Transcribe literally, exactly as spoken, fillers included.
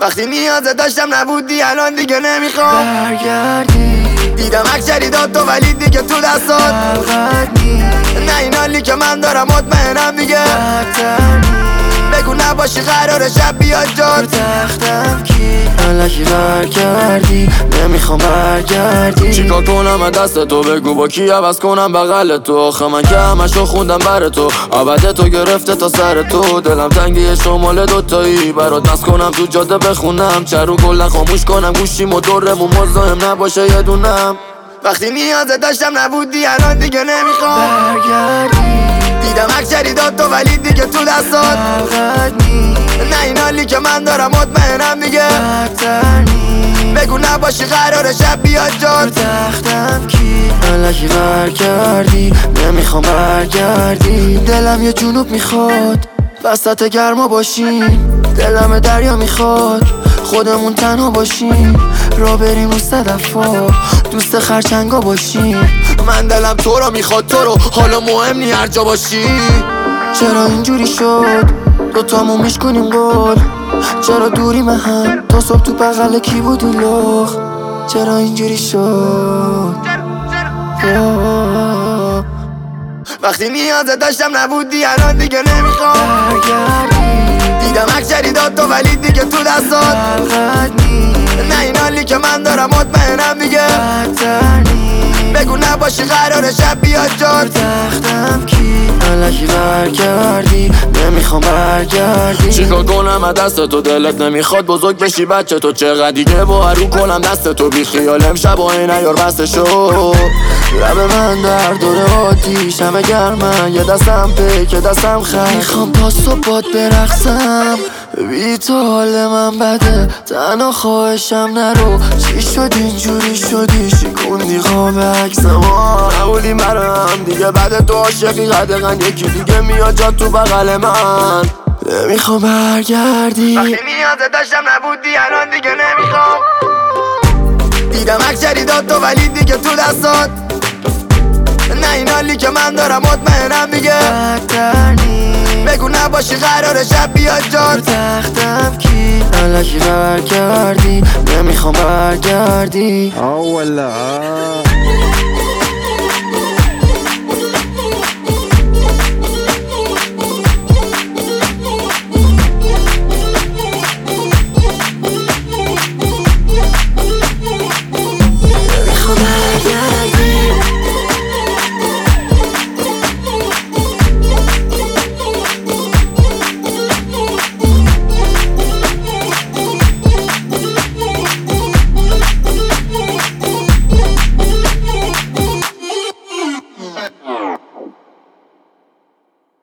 وقتی نیازه داشتم نبودی الان دیگه نمیخوام برگردی. دیدم اکشری داد تو ولی دیگه تو دستات نه این حالی که من دارم مطمئنم دیگه بگو نباشی قرار شب بیاد جات تو تختم کی الکی برگردی. نمیخوام برگردی. چیکار کنم از دست تو بگو با کی عوض کنم بغل تو. آخه من که همشو خوندم بر تو عبد تو گرفته تا سر تو. دلم تنگی شمال دوتایی برات نس کنم تو جاده بخونم چرو کلا خاموش کنم گوشیم و دورمون مزاحم نباشه یه دونم. وقتی نیازه داشتم نبودی الان دیگه نمیخوام برگردی. دیدم اکشری داد تو ولی دیگه تو دستات نه این حالی که من دارم مطمئنم دیگه بگو نباشی قرار شب بیاد جات تو تختم کی الکی برگردی. نمیخوام برگردی. دلم یه جنوب میخواد وسط گرما باشیم. دلم دریا میخواد خودمون تنها باشیم. را بریم رو صدفا دوست خرچنگا باشیم. من دلم تو رو میخواد تو رو حالا مهم نی هر جا باشی. چرا اینجوری شد دوتامون میشکنیم گل. چرا دوری من هم تا صبح تو بغل کی بودی لخ. چرا اینجوری شد آه. وقتی نیازه داشتم نبودی الان دیگه نمیخوام برگردی. دیدم اکشری داد تو ولی دیگه تو دستات نه این حالی که من دارم مطمئنم دیگه بگو نباشی قرار شب بیاد جات تختم کی الکی برگردی. نمیخوام برگردی. چیکار کنم از دست تو دلت نمیخواد بزرگ بشی بچه تو. چقدر دیگه با رو کنم دست تو بی خیال امشب و این ایار بسته شو. لب من در دور آتیش همه گرمن یه دستم پیک یه دستم خر. میخوام تا صبح باد برقصم بی تو حال من بده تنها خواهشم نرو. چی شد اینجوری شدی شکوندی خواب عکسم نبودی برم دیگه بعد تو عاشقی قدقن یکی دیگه میاد جا تو بغل من. نمیخوام برگردی. وقتی نیازه داشتم نبودی الان دیگه نمیخوام دیدم اکشری داد تو ولی دیگه تو دستات نه این حالی که من دارم مطمئنم دیگه بگو نباشی قرار شب بیاد جات تو تختم کی الکی برگردی. نمیخوام برگردی. آه والله